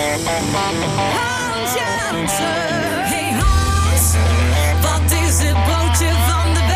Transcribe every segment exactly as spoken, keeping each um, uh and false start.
Hans Jansen. Hey Hans, wat is het broodje van de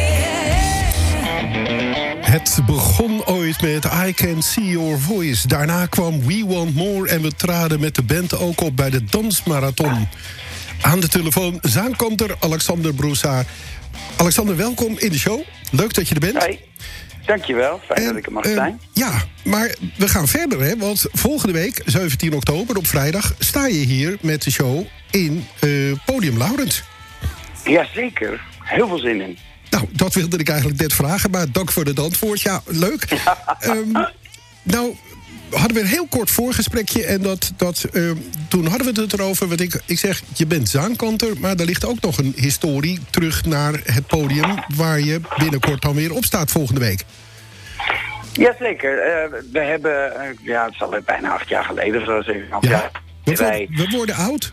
week? Het begon ooit met I Can See Your Voice. Daarna kwam We Want More en we traden met de band ook op bij de Dansmarathon. Aan de telefoon zaankanter Alexander Broussard. Alexander, welkom in de show. Leuk dat je er bent. Hey, dankjewel. Fijn en, dat ik er mag uh, zijn. Ja, maar we gaan verder, hè? Want volgende week, zeventien oktober, op vrijdag, sta je hier met de show in uh, Podium Laurens. Jazeker. Heel veel zin in. Nou, dat wilde ik eigenlijk net vragen, maar dank voor het antwoord. Ja, leuk. um, nou, hadden we een heel kort voorgesprekje en dat, dat, uh, toen hadden we het erover. Want ik, ik zeg, je bent zaankanter, maar er ligt ook nog een historie terug naar het podium waar je binnenkort dan weer op staat volgende week. Jazeker. Uh, we hebben, uh, ja, het is al bijna acht jaar geleden of zo, zeven half ja. jaar. We, wij... we worden oud.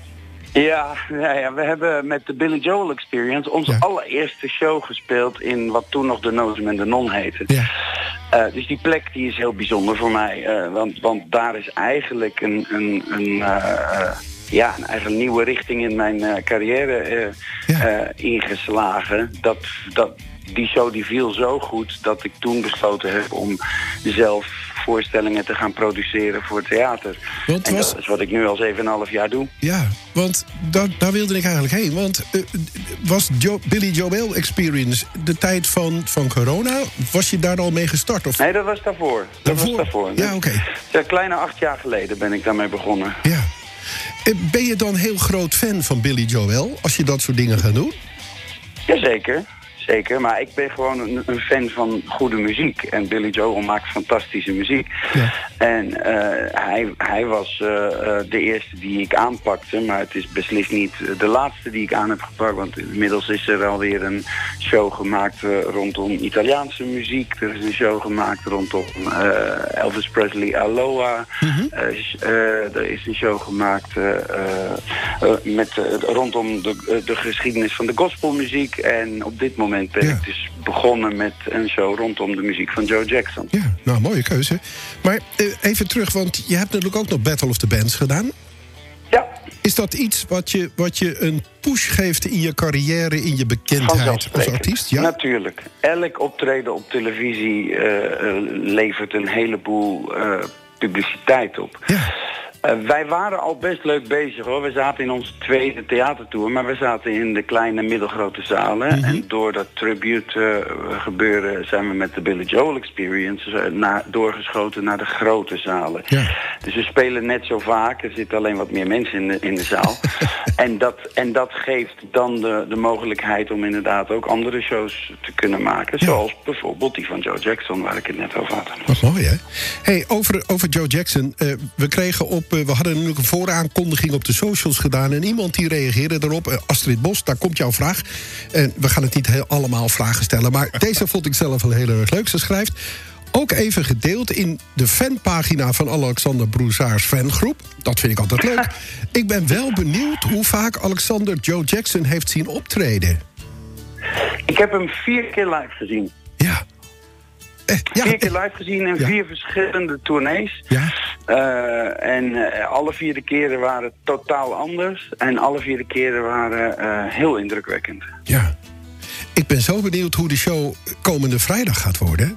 Ja, ja, ja, we hebben met de Billy Joel Experience onze ja. allereerste show gespeeld in wat toen nog de Nozem en de Non heette. Ja. Uh, dus die plek die is heel bijzonder voor mij. Uh, want, want daar is eigenlijk een, een, een, uh, uh, ja, een eigen nieuwe richting in mijn uh, carrière uh, ja. uh, ingeslagen. Dat, dat, die show die viel zo goed dat ik toen besloten heb om zelf voorstellingen te gaan produceren voor theater. Want en was... dat is wat ik nu al zeven en een half jaar doe. Ja, want da- daar wilde ik eigenlijk heen. Want uh, was jo- Billy Joel Experience de tijd van, van corona? Was je daar al mee gestart? Of? Nee, dat was daarvoor. Dat daarvoor? was daarvoor. Ja, oké. Okay. Een kleine acht jaar geleden ben ik daarmee begonnen. Ja. Uh, ben je dan heel groot fan van Billy Joel als je dat soort dingen gaat doen? Jazeker. Zeker, maar ik ben gewoon een, een fan van goede muziek. En Billy Joel maakt fantastische muziek. Ja. En uh, hij, hij was uh, uh, de eerste die ik aanpakte. Maar het is beslist niet de laatste die ik aan heb gepakt. Want inmiddels is er alweer een show gemaakt uh, rondom Italiaanse muziek. Er is een show gemaakt rondom uh, Elvis Presley Aloha. Mm-hmm. Uh, uh, er is een show gemaakt uh, uh, met, uh, rondom de, uh, de geschiedenis van de gospelmuziek. En op dit moment ben ja. ik dus begonnen met een show rondom de muziek van Joe Jackson. Ja, nou, mooie keuze. Maar uh, even terug, want je hebt natuurlijk ook nog Battle of the Bands gedaan. Ja. Is dat iets wat je, wat je een push geeft in je carrière, in je bekendheid als artiest? Ja? Natuurlijk. Elk optreden op televisie uh, uh, levert een heleboel uh, publiciteit op. Ja. Uh, wij waren al best leuk bezig hoor. We zaten in onze tweede theatertour, maar we zaten in de kleine middelgrote zalen. Mm-hmm. En door dat tribute uh, gebeuren zijn we met de Billy Joel Experience uh, na, doorgeschoten naar de grote zalen. Ja. Dus we spelen net zo vaak. Er zitten alleen wat meer mensen in de, in de zaal. en, dat, en dat geeft dan de, de mogelijkheid om inderdaad ook andere shows te kunnen maken. Ja. Zoals bijvoorbeeld die van Joe Jackson, waar ik het net over had. Wat mooi hè? Hey, over, over Joe Jackson. Uh, we kregen op we hadden natuurlijk een vooraankondiging op de socials gedaan en iemand die reageerde erop. Astrid Bos, daar komt jouw vraag. En we gaan het niet heel allemaal vragen stellen, maar deze vond ik zelf wel heel erg leuk. Ze schrijft, ook even gedeeld in de fanpagina van Alexander Broussard's fangroep. Dat vind ik altijd leuk. Ik ben wel benieuwd hoe vaak Alexander Joe Jackson heeft zien optreden. Ik heb hem vier keer live gezien. Ja. Eh, ja, vier keer live gezien in ja. vier verschillende tournees. Ja. Uh, en uh, alle vier de keren waren totaal anders. En alle vier de keren waren uh, heel indrukwekkend. Ja. Ik ben zo benieuwd hoe de show komende vrijdag gaat worden.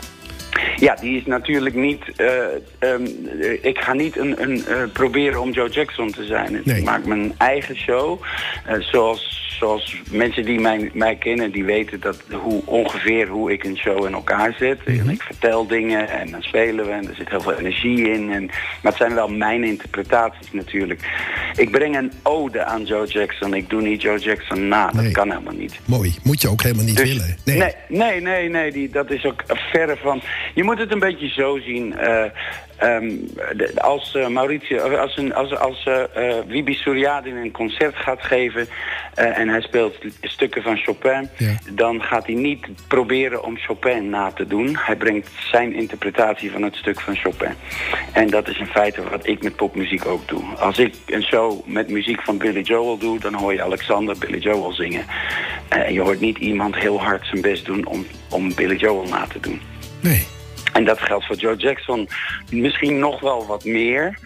Ja, die is natuurlijk niet... Uh, um, ik ga niet een, een, uh, proberen om Joe Jackson te zijn. Nee. Ik maak mijn eigen show. Uh, zoals, zoals mensen die mij, mij kennen, die weten dat hoe, ongeveer hoe ik een show in elkaar zet. Mm-hmm. En ik vertel dingen en dan spelen we en er zit heel veel energie in. En, maar het zijn wel mijn interpretaties natuurlijk. Ik breng een ode aan Joe Jackson. Ik doe niet Joe Jackson na. Nee. Dat kan helemaal niet. Mooi. Moet je ook helemaal niet dus, willen. Nee, nee, nee. nee, nee die, dat is ook verre van... Je moet het een beetje zo zien. Uh, um, de, als uh, Mauricio, als, een, als, als uh, uh, Wibi Suriadin een concert gaat geven uh, en hij speelt stukken van Chopin, ja. dan gaat hij niet proberen om Chopin na te doen. Hij brengt zijn interpretatie van het stuk van Chopin. En dat is in feite wat ik met popmuziek ook doe. Als ik een show met muziek van Billy Joel doe, dan hoor je Alexander Billy Joel zingen. En uh, je hoort niet iemand heel hard zijn best doen om, om Billy Joel na te doen. Nee. En dat geldt voor Joe Jackson misschien nog wel wat meer.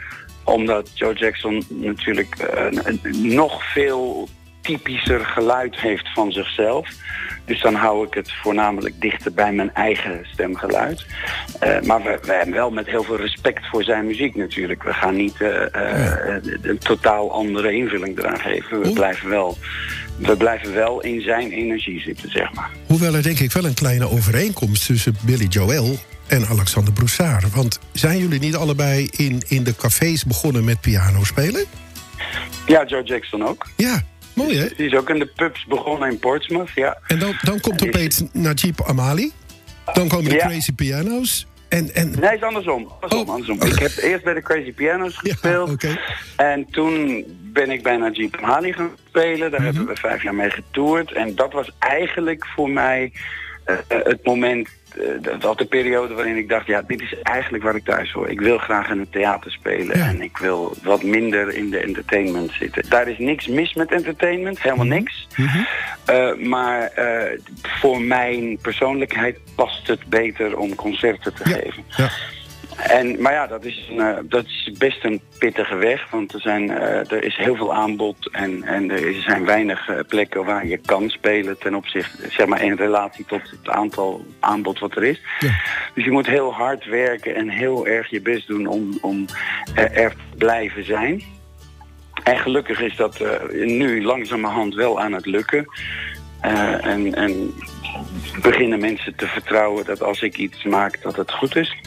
omdat Joe Jackson natuurlijk uh, een, een nog veel typischer geluid heeft van zichzelf. Dus dan hou ik het voornamelijk dichter bij mijn eigen stemgeluid. Uh, maar we, we hebben wel met heel veel respect voor zijn muziek natuurlijk. We gaan niet uh, uh, een totaal andere invulling eraan geven. We blijven wel, we blijven wel in zijn energie zitten, zeg maar. Hoewel er denk ik wel een kleine overeenkomst tussen Billy Joel en Alexander Broussard. Want zijn jullie niet allebei in, in de cafés begonnen met piano spelen? Ja, Joe Jackson ook. Ja. Mooi, hè? Die is ook in de pubs begonnen in Portsmouth, ja. En dan, dan komt opeens Najib Amali. Dan komen de ja. Crazy Piano's. En, en... Nee, het is andersom. andersom, oh. andersom. Ik heb eerst bij de Crazy Piano's gespeeld. Ja, okay. En toen ben ik bij Najib Amali gaan spelen. Daar mm-hmm. hebben we vijf jaar mee getoerd. En dat was eigenlijk voor mij uh, het moment... Dat was de periode waarin ik dacht, ja, dit is eigenlijk waar ik thuis hoor. Ik wil graag in het theater spelen. Ja. En ik wil wat minder in de entertainment zitten. Daar is niks mis met entertainment, helemaal mm-hmm. niks. Mm-hmm. Uh, maar uh, voor mijn persoonlijkheid past het beter om concerten te ja. geven. Ja. En, maar ja, dat is, een, uh, dat is best een pittige weg. Want er, zijn, uh, er is heel veel aanbod. En, en er zijn weinig uh, plekken waar je kan spelen. Ten opzichte, zeg maar, in relatie tot het aantal aanbod wat er is. Ja. Dus je moet heel hard werken en heel erg je best doen om, om uh, er te blijven zijn. En gelukkig is dat uh, nu langzamerhand wel aan het lukken. Uh, en, en beginnen mensen te vertrouwen dat als ik iets maak dat het goed is.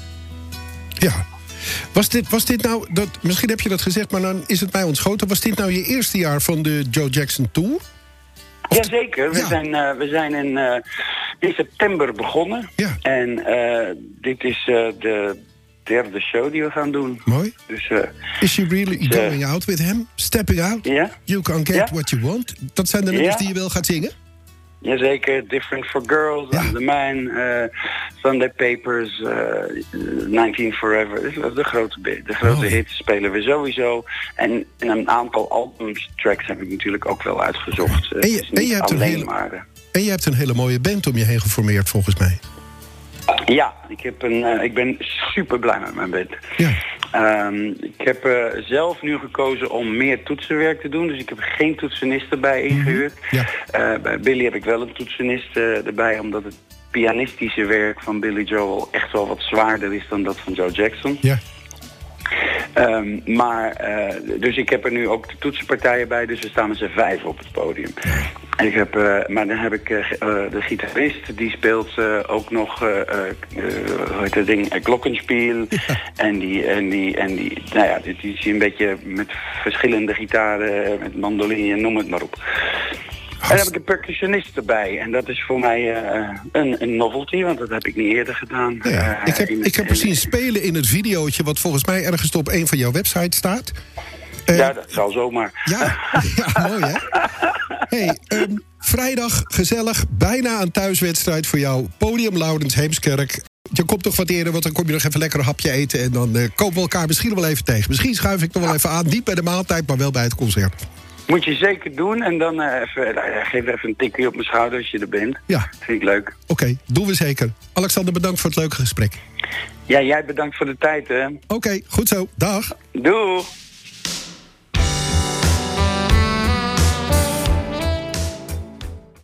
Ja. Was dit, was dit nou, dat, misschien heb je dat gezegd, maar dan is het mij ontschoten. Was dit nou je eerste jaar van de Joe Jackson Tour? Of Jazeker, we, ja. zijn, uh, we zijn in, uh, in september begonnen. Ja. En uh, dit is uh, de derde show die we gaan doen. Mooi. Dus, uh, is she really dus, going uh, out with him? Stepping out? Yeah. You can get yeah. what you want? Dat zijn de nummers yeah. die je wel gaat zingen? Jazeker, Different for Girls, ja. The Man, uh, Sunday Papers, uh, negentien Forever. De grote, de grote oh. hits spelen we sowieso. En, en een aantal albumstracks heb ik natuurlijk ook wel uitgezocht. En je, en je hebt alleen hele, maar... En je hebt een hele mooie band om je heen geformeerd, volgens mij. Ja, ik, heb een, uh, ik ben super blij met mijn band. Ja. Um, ik heb uh, zelf nu gekozen om meer toetsenwerk te doen. Dus ik heb geen toetsenist erbij ingehuurd. Ja. Uh, bij Billy heb ik wel een toetsenist uh, erbij, omdat het pianistische werk van Billy Joel echt wel wat zwaarder is dan dat van Joe Jackson. Ja. Um, maar, uh, dus ik heb er nu ook de toetsenpartijen bij, dus we staan met z'n vijf op het podium. En ik heb, uh, maar dan heb ik uh, de gitarist, die speelt uh, ook nog, uh, uh, hoe heet dat ding, uh, glockenspiel. Ja. En die, en die, en die, nou ja, die, die is een beetje met verschillende gitaren, met mandoline, noem het maar op. En dan heb ik een percussionist erbij. En dat is voor mij uh, een, een novelty, want dat heb ik niet eerder gedaan. Ja, ja. Uh, ik heb, ik heb hem zien spelen in het videootje wat volgens mij ergens op een van jouw websites staat. Uh, ja, dat zal zomaar. Ja, ja mooi hè? Hey, um, vrijdag gezellig, bijna een thuiswedstrijd voor jou. Podium Laurens Heemskerk. Je komt toch wat eerder, want dan kom je nog even lekker een hapje eten. En dan uh, komen we elkaar misschien wel even tegen. Misschien schuif ik nog wel even aan, niet bij de maaltijd, maar wel bij het concert. Moet je zeker doen en dan uh, even, uh, geef even een tikje op mijn schouder als je er bent. Ja. Dat vind ik leuk. Oké, okay, doen we zeker. Alexander, bedankt voor het leuke gesprek. Ja, jij bedankt voor de tijd, hè. Oké, okay, goed zo. Dag. Doei.